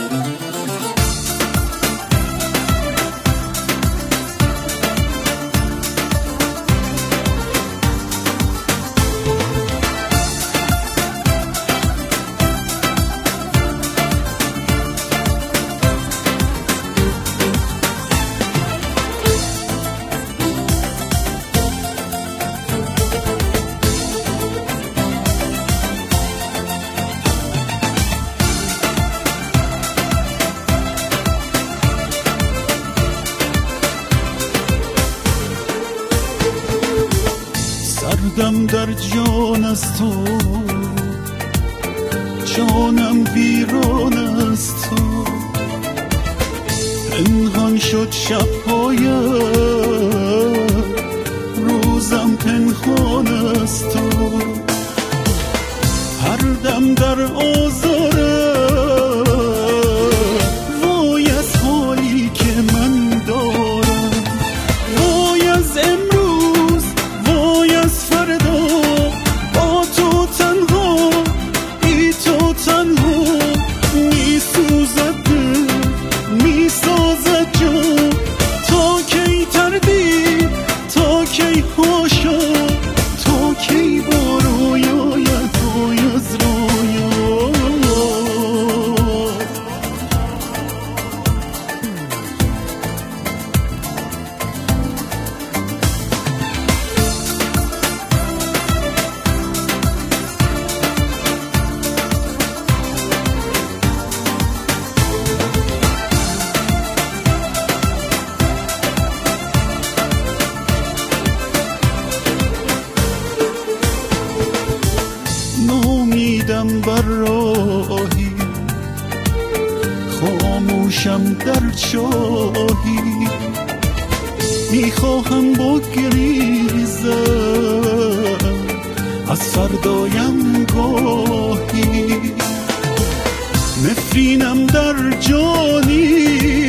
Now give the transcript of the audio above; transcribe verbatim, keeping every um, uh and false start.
سردم در جان از تو، جانم ویران از تو، پنهان شد شب‌هایم، روزم پنهان از تو، هر دم در آزارم، وای از حالی که من دارم، وای از امروز، وای از فردا، با تو تنها، بی تو تنها، می سوزد دل، می سازد جان، تا کی تردید، تا کی حاشا، تا کی با رویایت روی از رویا. نومیدم بر راهی، خاموشم در چاهی، میخواهم بگریزم از فردایم گاهی، نفرینم در جانی،